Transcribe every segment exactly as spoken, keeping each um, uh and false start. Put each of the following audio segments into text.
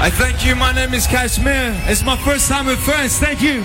I thank you. My name is Kashmir. It's my first time with friends. Thank you.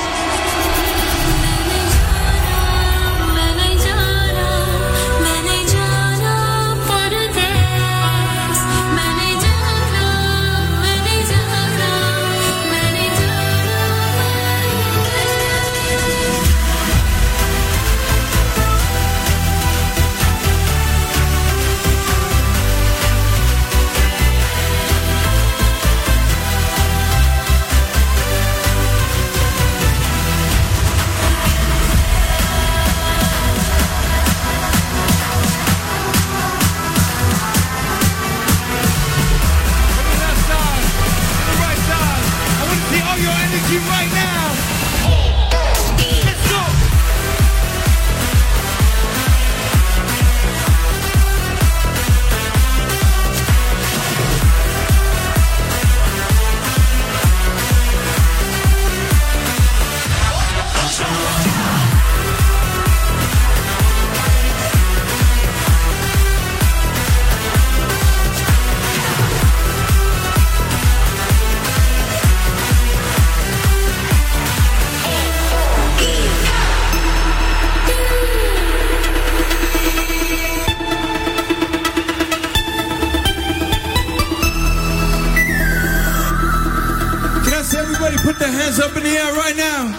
Up in the air right now.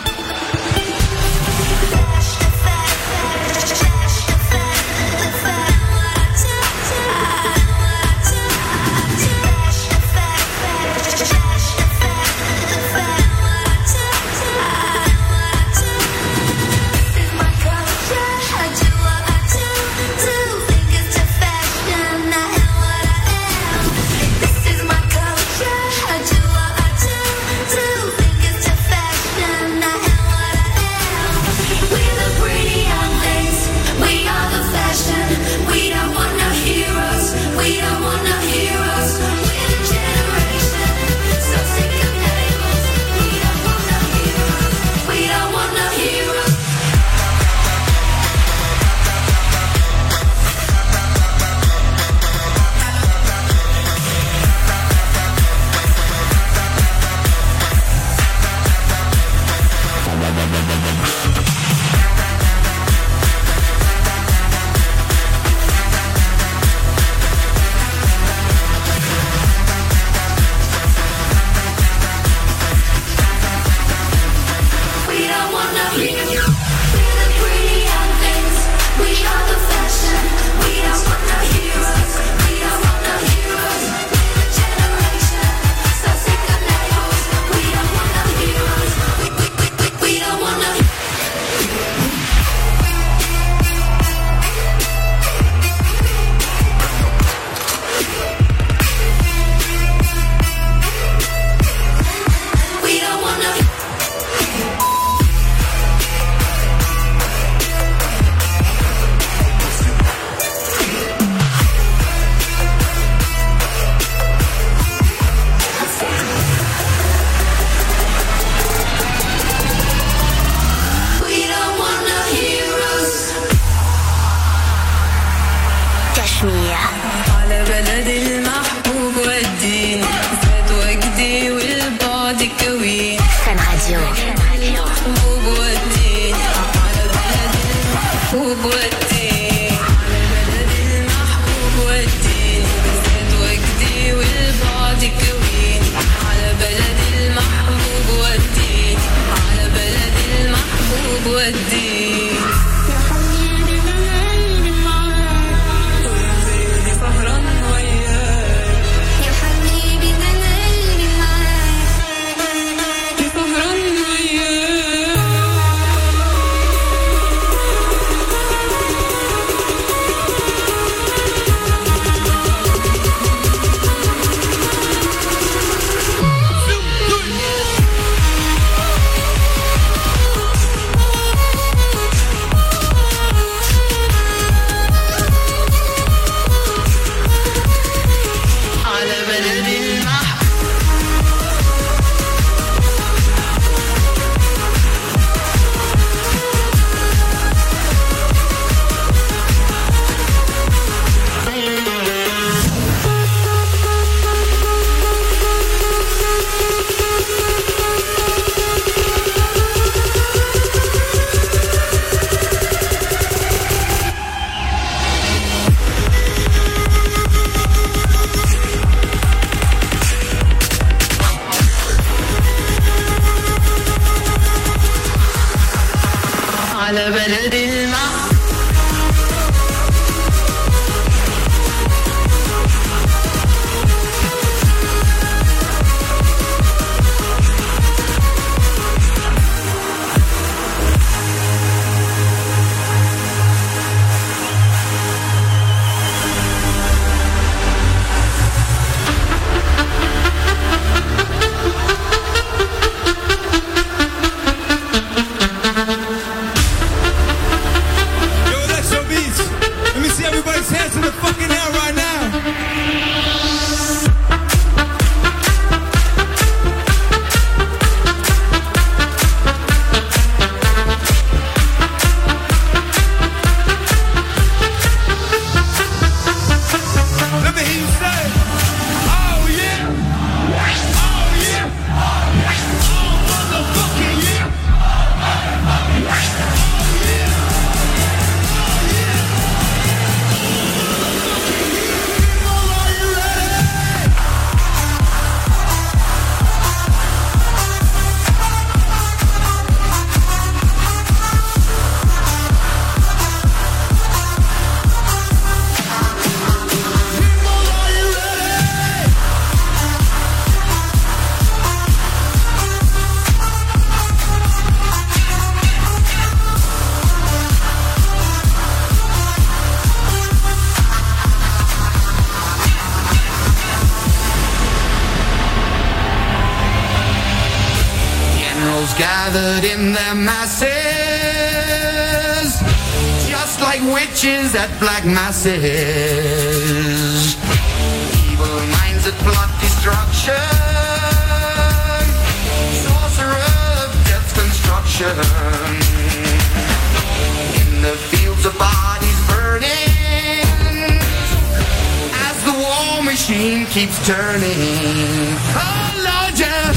Fashion. Crowds gathered in their masses, just like witches at black masses. Evil minds that plot destruction, sorcerer of death's construction. In the fields of bodies burning, as the war machine keeps turning. Oh Lord, yeah.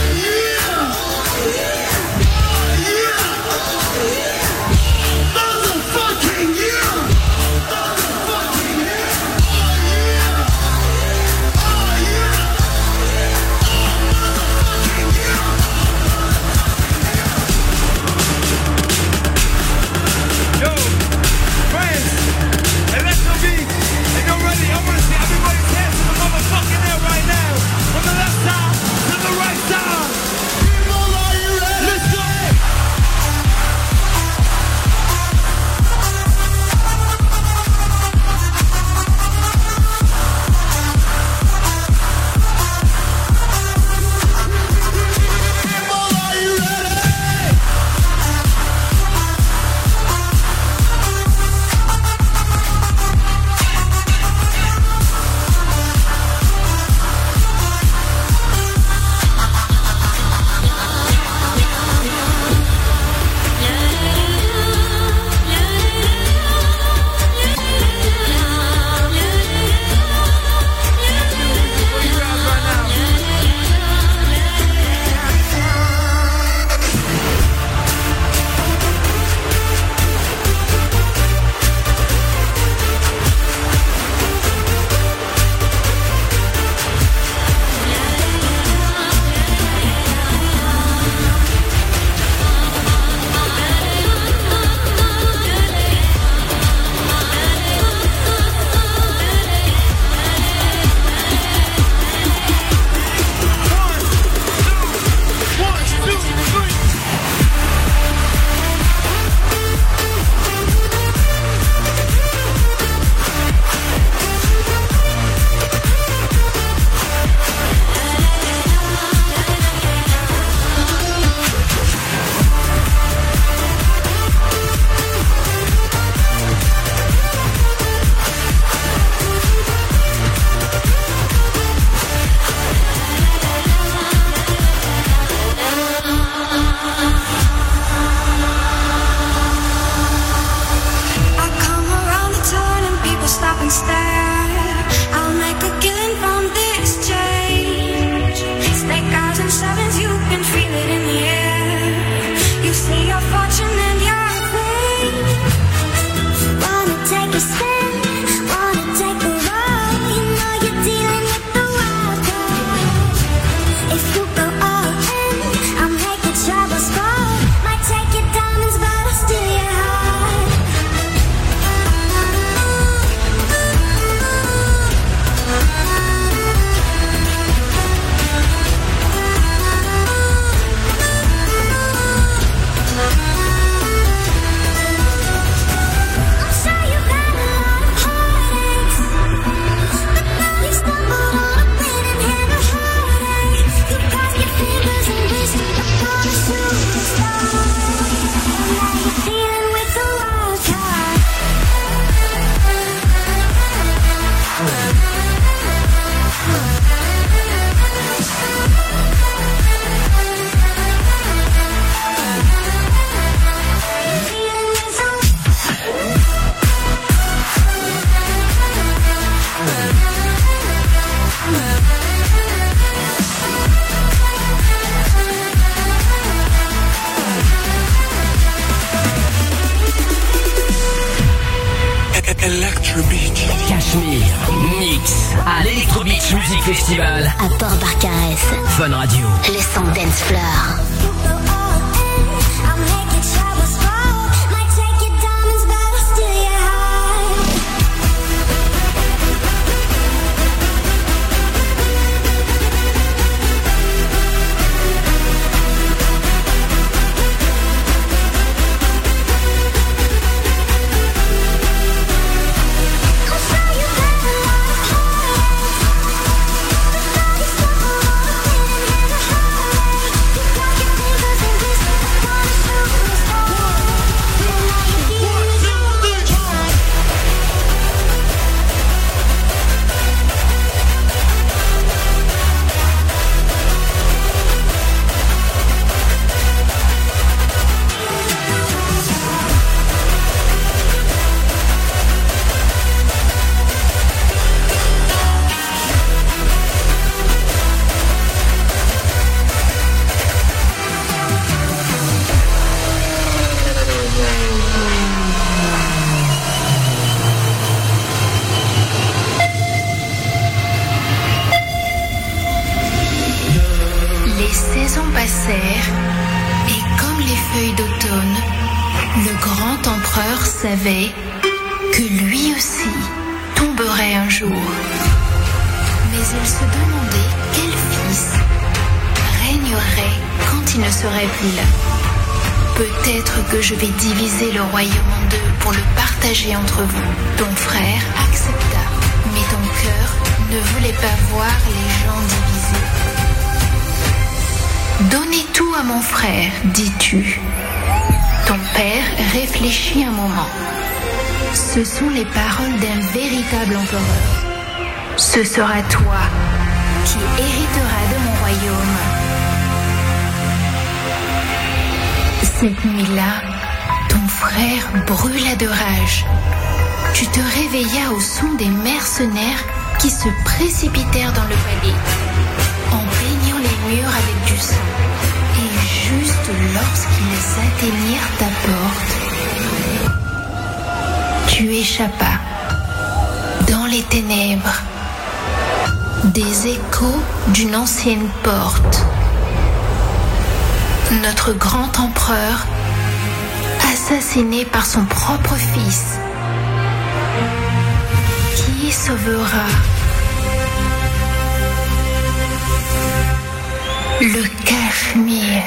Festival à Port-Barcarès. Fun Radio. Le son dance floor. ans passèrent, et comme les feuilles d'automne, le grand empereur savait que lui aussi tomberait un jour. Mais il se demandait quel fils régnerait quand il ne serait plus là. Peut-être que je vais diviser le royaume en deux pour le partager entre vous. Ton frère accepta, mais ton cœur ne voulait pas voir les gens divisés. Donnez tout à mon frère, dis-tu. Ton père réfléchit un moment. Ce sont les paroles d'un véritable empereur. Ce sera toi qui hériteras de mon royaume. Cette nuit-là, ton frère brûla de rage. Tu te réveillas au son des mercenaires qui se précipitèrent dans le palais, en baignant les murs avec du sang. Et juste lorsqu'ils atteignirent ta porte, tu échappas dans les ténèbres des échos d'une ancienne porte. Notre grand empereur, assassiné par son propre fils, qui sauvera le Cachemire.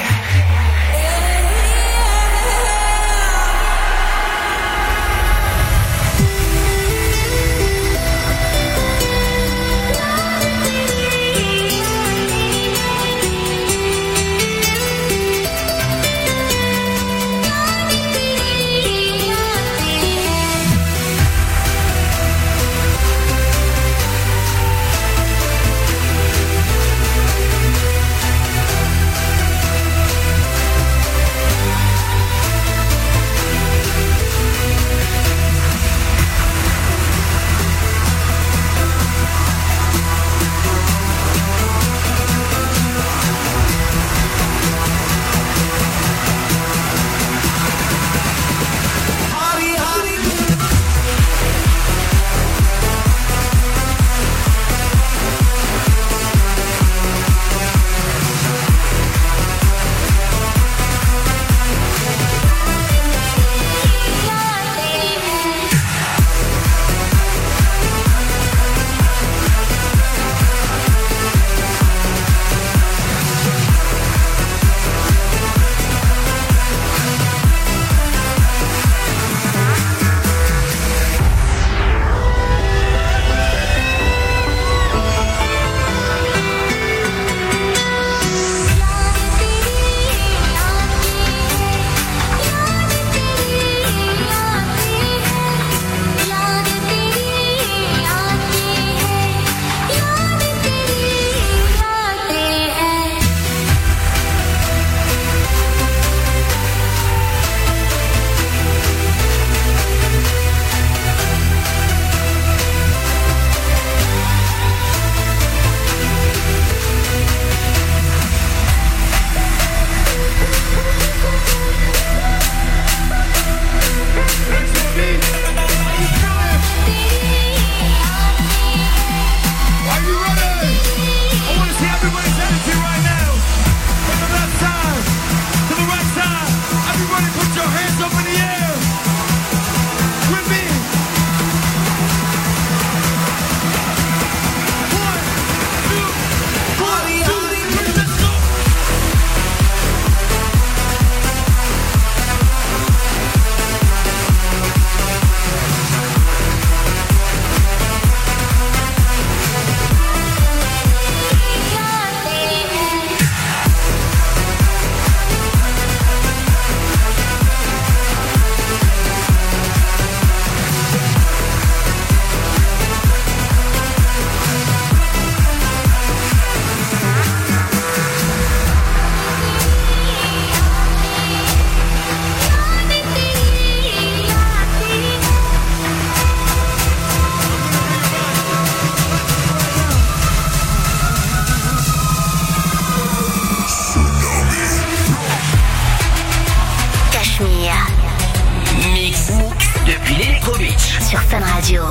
sur Fun Radio.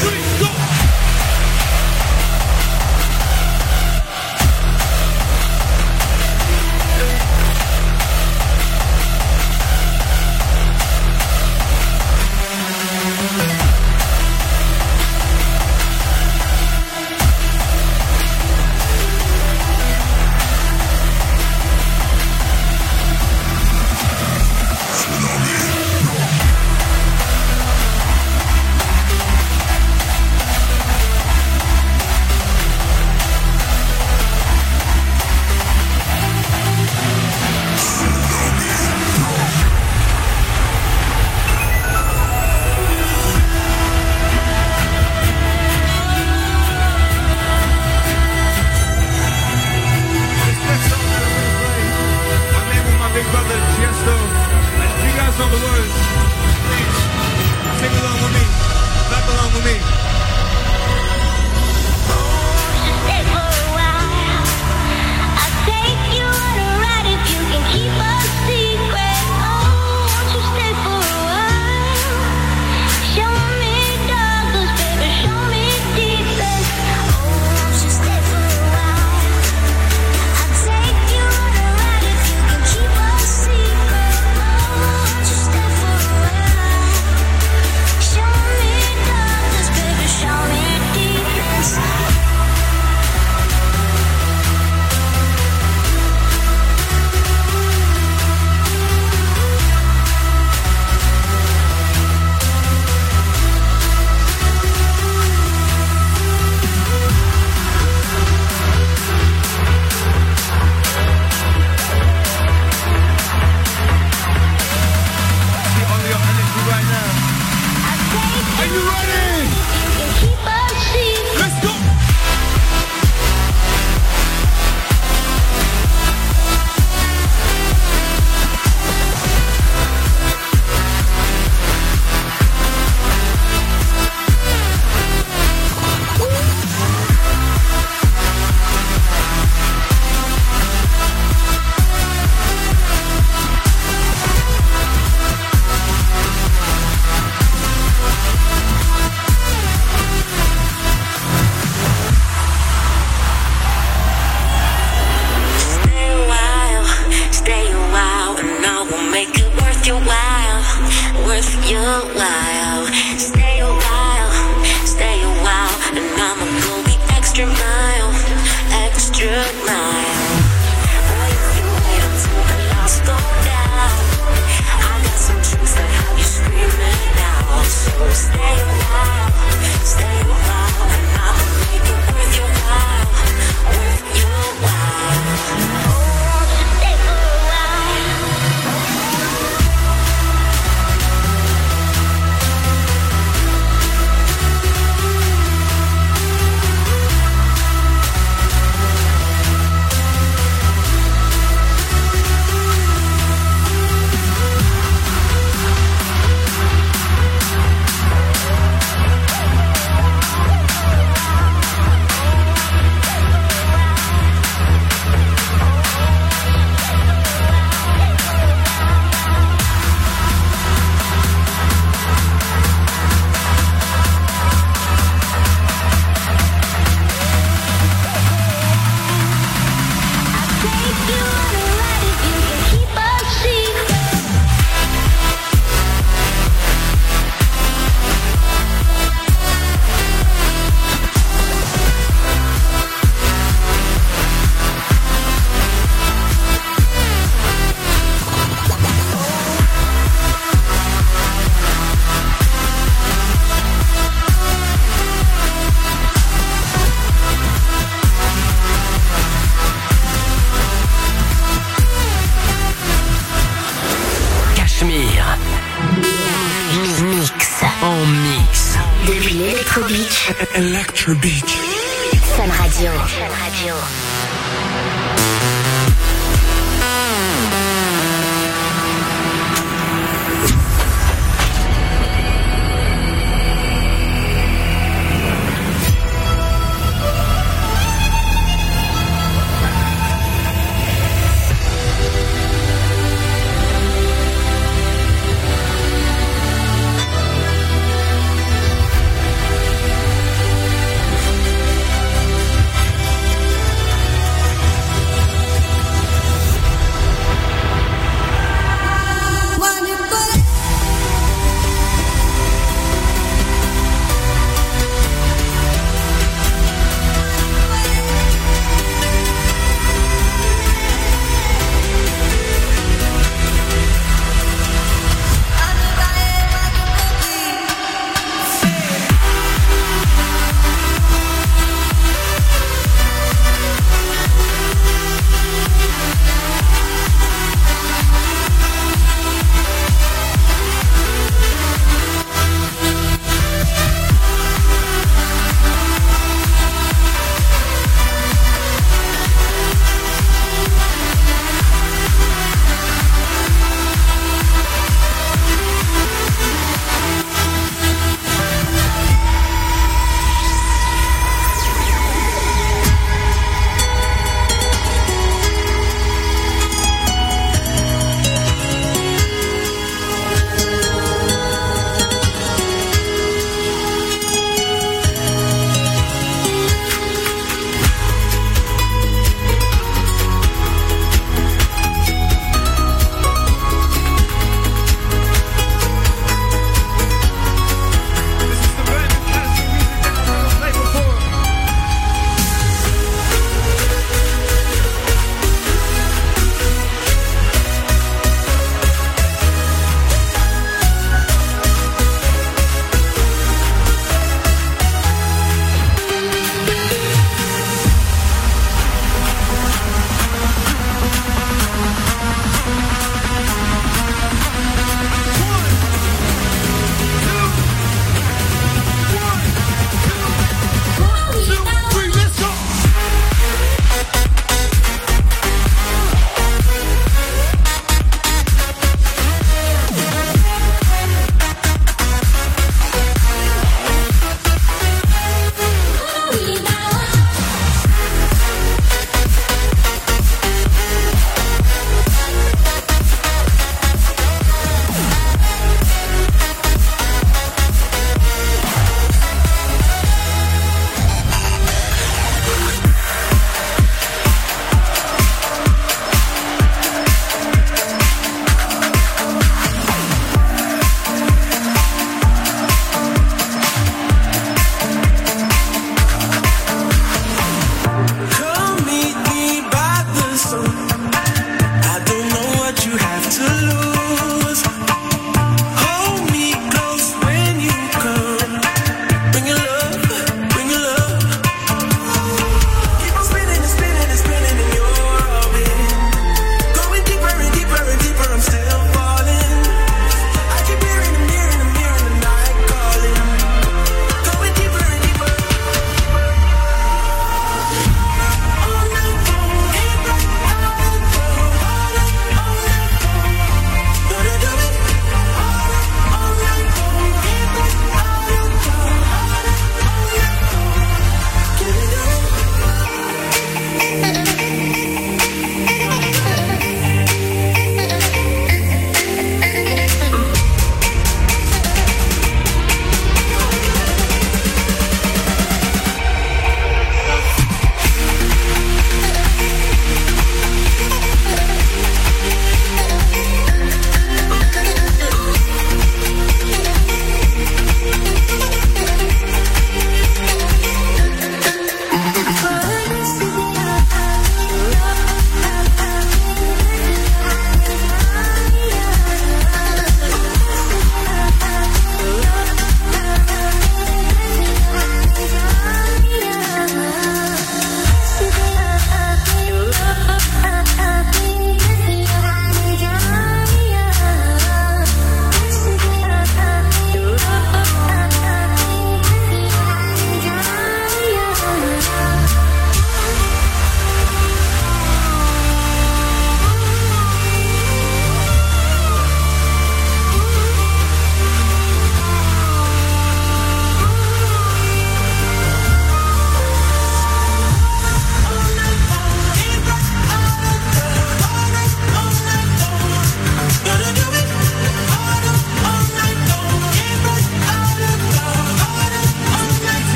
Electro Beach. Electro Beach. Fun Radio. Fun Radio.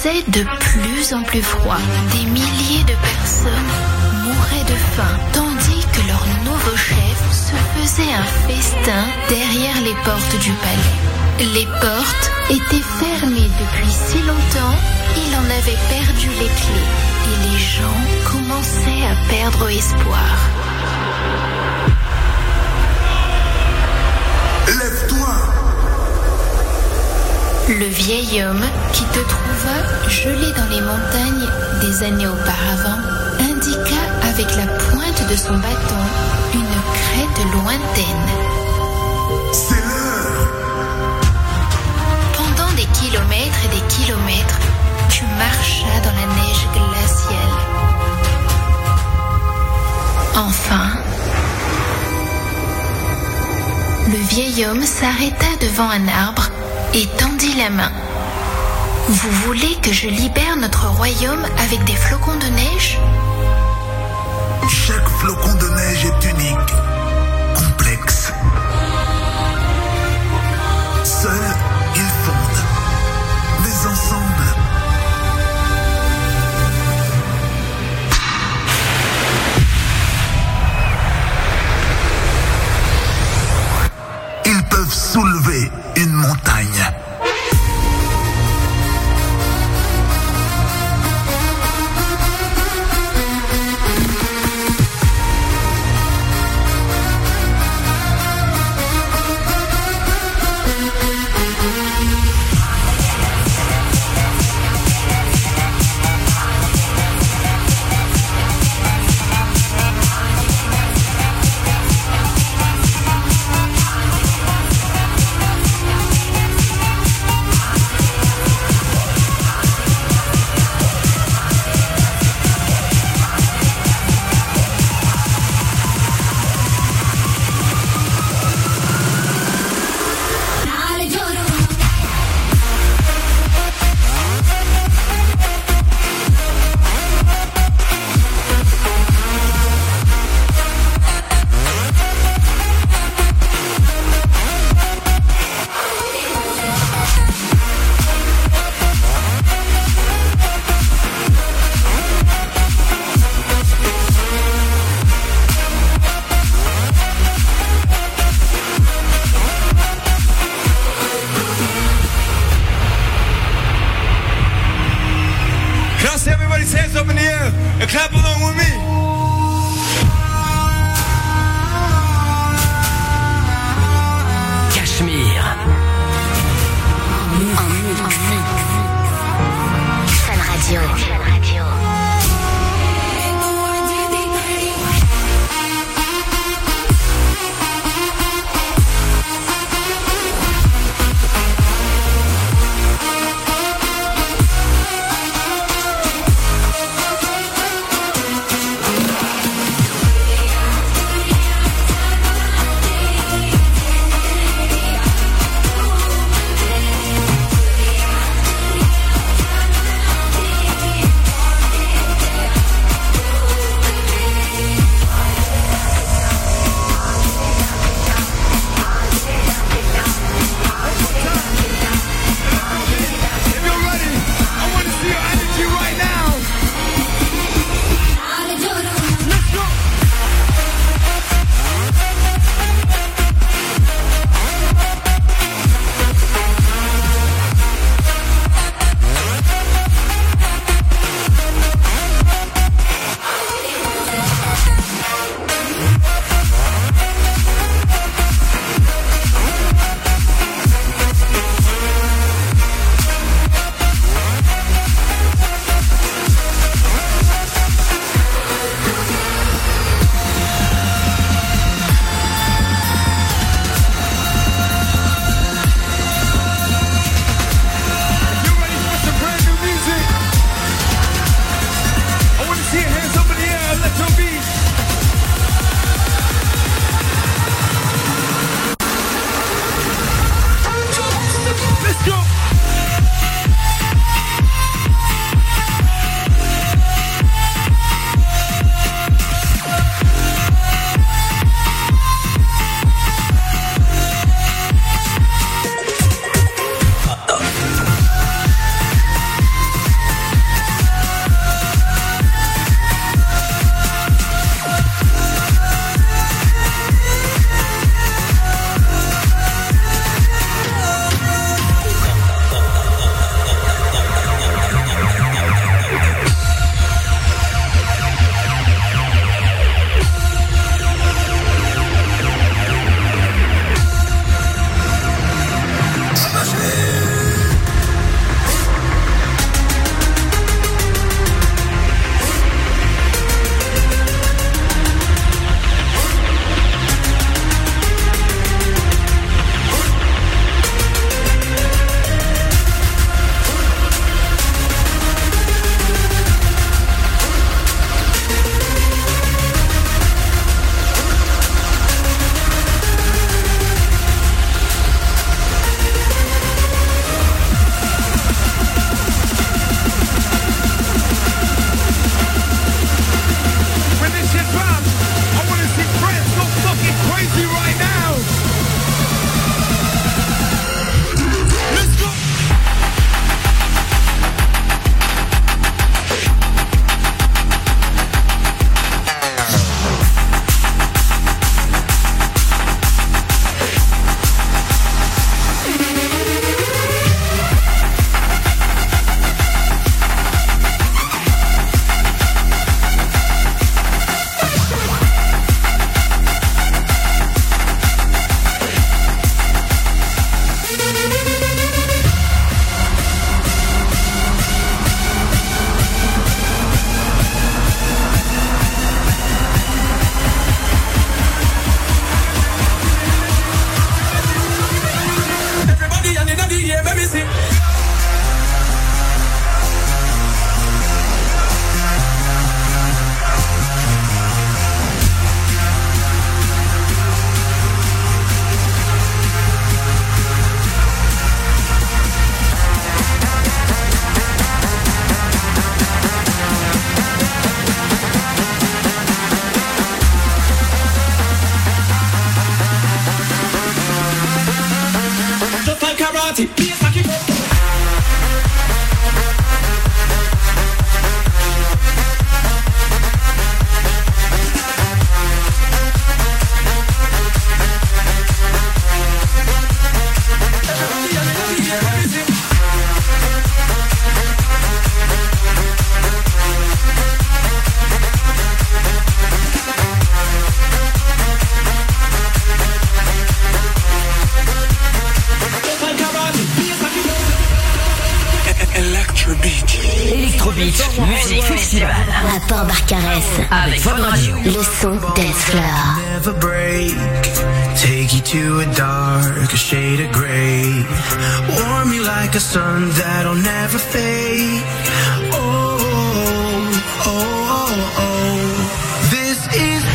faisait de plus en plus froid. Des milliers de personnes mouraient de faim, tandis que leur nouveau chef se faisait un festin derrière les portes du palais. Les portes étaient fermées depuis si longtemps, il en avait perdu les clés et les gens commençaient à perdre espoir. Lève-toi! Le vieil homme qui te trouva gelé dans les montagnes des années auparavant indiqua avec la pointe de son bâton une crête lointaine. C'est l'heure! Pendant des kilomètres et des kilomètres, tu marchas dans la neige glaciale. Enfin, le vieil homme s'arrêta devant un arbre et tendit la main. Vous voulez que je libère notre royaume avec des flocons de neige ? Chaque flocon de neige est unique, complexe. Seuls, ils fondent, mais ensemble. Ils peuvent soulever une montagne. à Port-Barcarès. Avec Fun Radio. Le son Dance Floor. Never break. Take you to a dark shade of gray. Warm you like a sun that'll never fade. Oh, oh, oh, oh. This is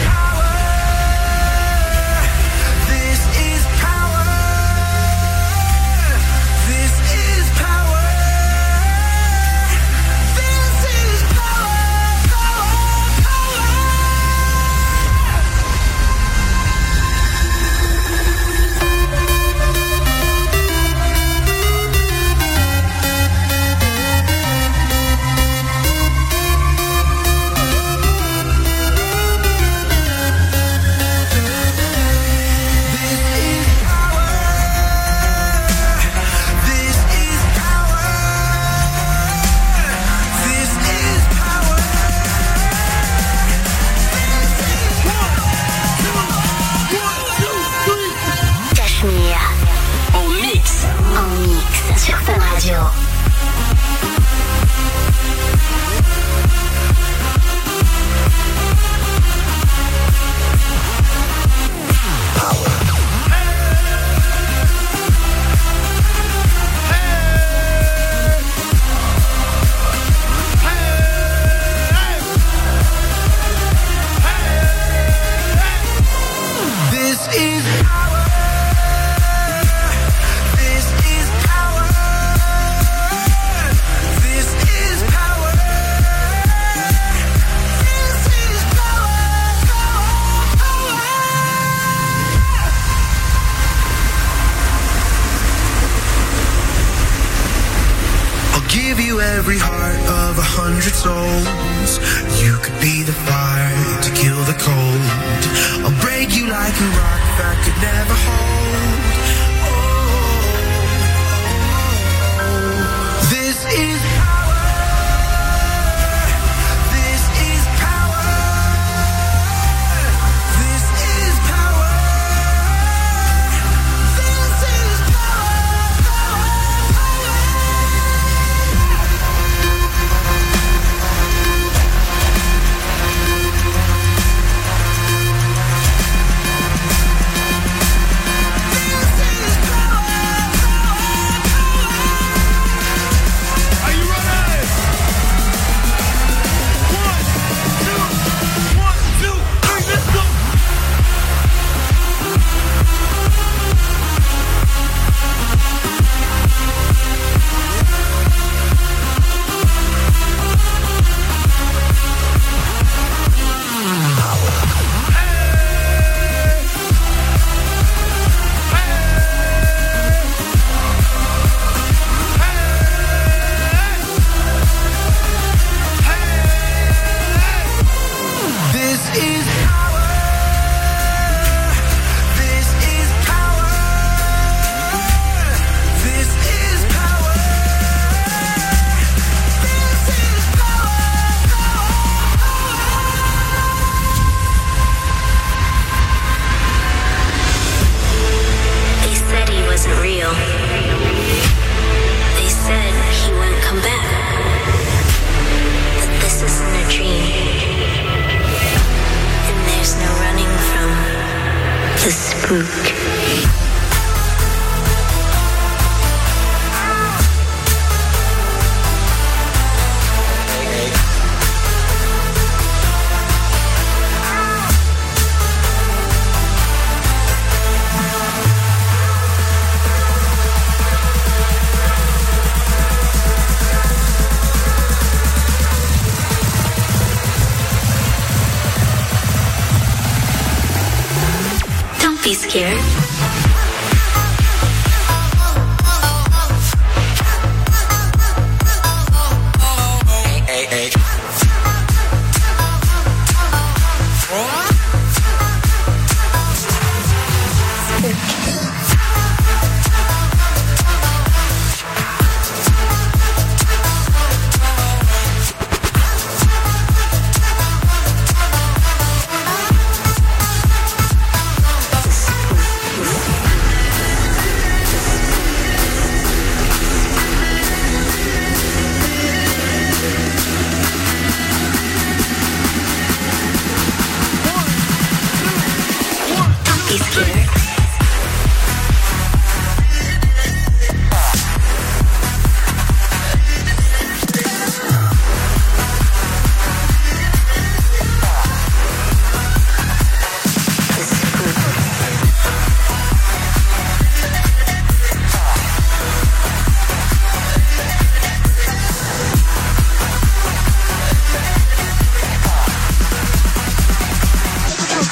every heart of a hundred souls. You could be the fire to kill the cold. I'll break you like a rock that could never hold. Oh, oh, oh. This is power. This is power. This is power. This is power, power, power. Be scared.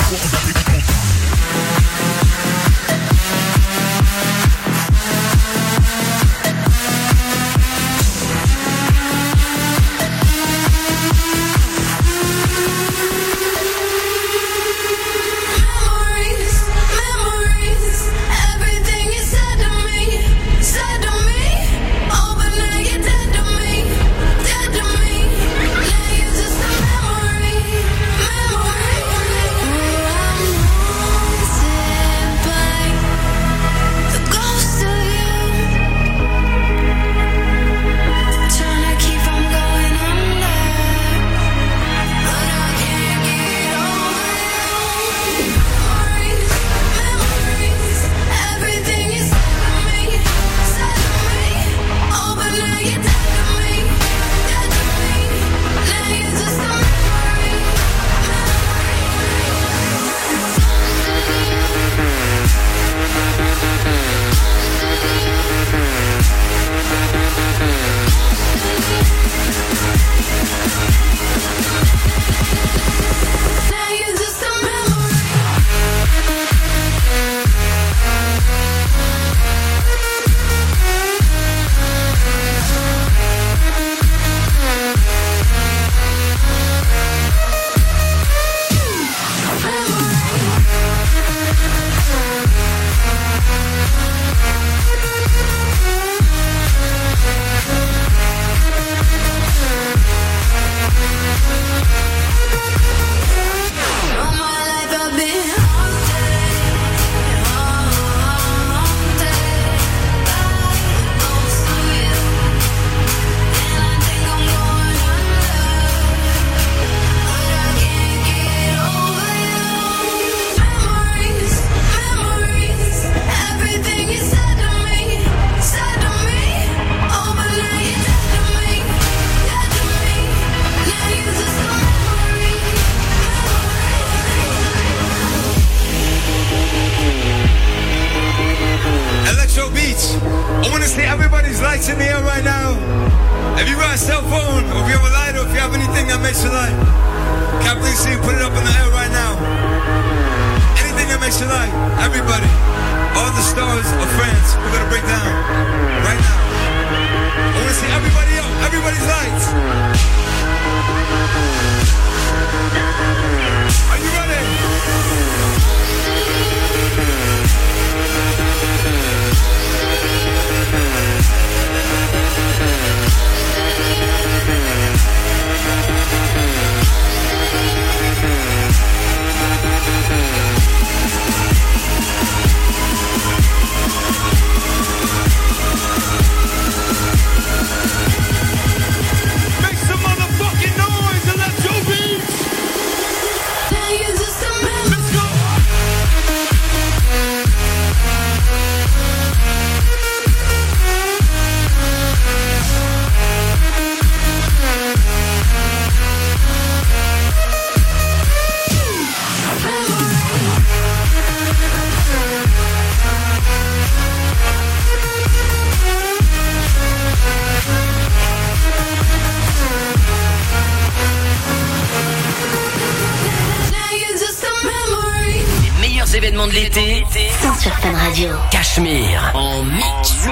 événements de l'été sont sur Fun Radio. Cachemire en mix.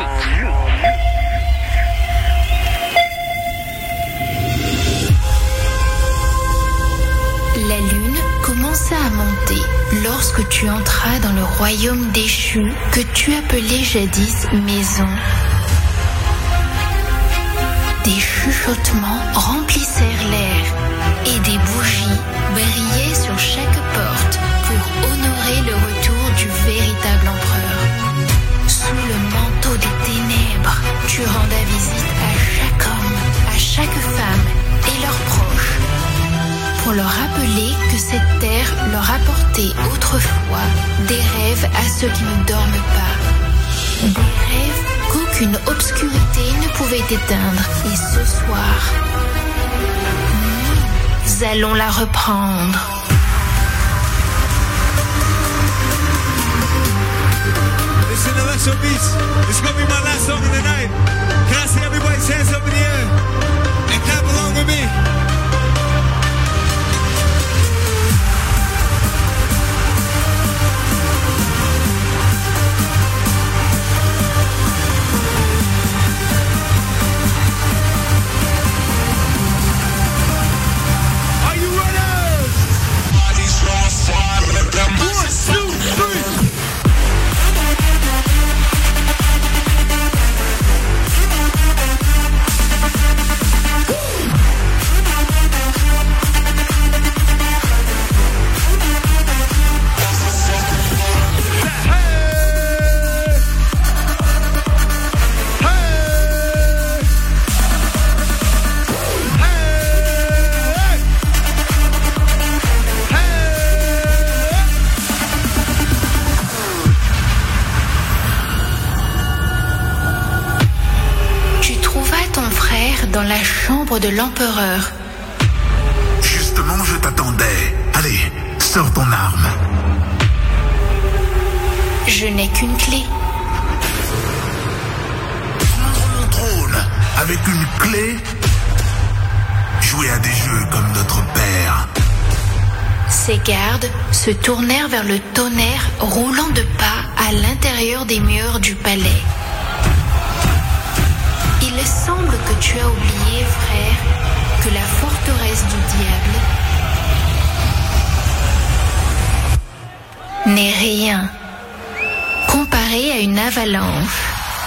La lune commença à monter lorsque tu entras dans le royaume déchu que tu appelais jadis maison. Des chuchotements remplissèrent l'air et des bougies brillaient sur chaque porte pour honorer le retour du véritable empereur. Sous le manteau des ténèbres, tu rendais visite à chaque homme, à chaque femme et leurs proches, pour leur rappeler que cette terre leur apportait autrefois des rêves à ceux qui ne dorment pas. Des rêves qu'aucune obscurité ne pouvait éteindre. Et ce soir, nous allons la reprendre. Listen to Alexa Beats. It's gonna be my last song of the night. Can I see everybody's hands up in the air and clap along with me? la chambre de l'empereur. Justement, je t'attendais. Allez, sors ton arme. Je n'ai qu'une clé. Prendre mon trône avec une clé. Jouer à des jeux comme notre père. Ses gardes se tournèrent vers le tonnerre roulant de pas à l'intérieur des murs du palais. Il semble que tu as oublié, frère, que la forteresse du diable n'est rien comparé à une avalanche.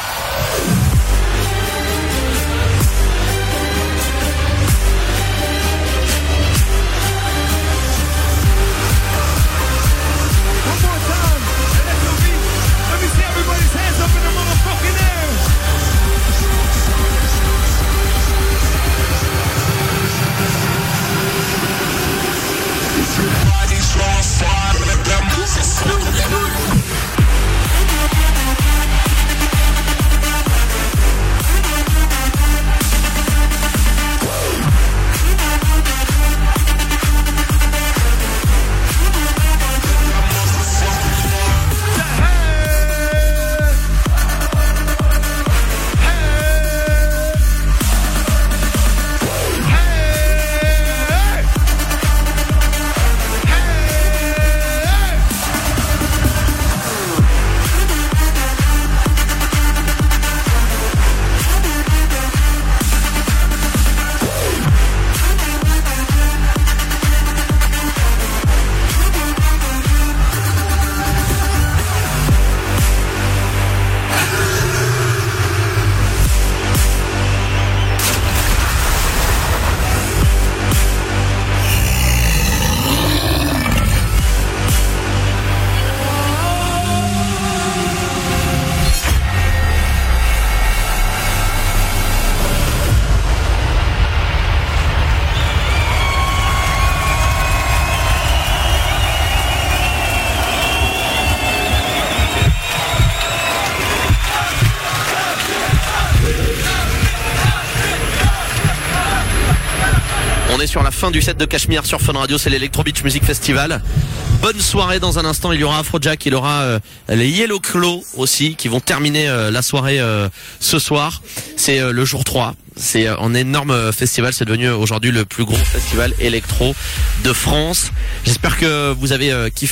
On est sur la fin du set de Cachemire sur Fun Radio, c'est l'Electro Beach Music Festival. Bonne soirée, dans un instant il y aura Afrojack, il y aura euh, les Yellow Claw aussi qui vont terminer euh, la soirée euh, ce soir. C'est euh, le jour trois, c'est euh, un énorme festival, c'est devenu aujourd'hui le plus gros festival électro de France. J'espère que vous avez euh, kiffé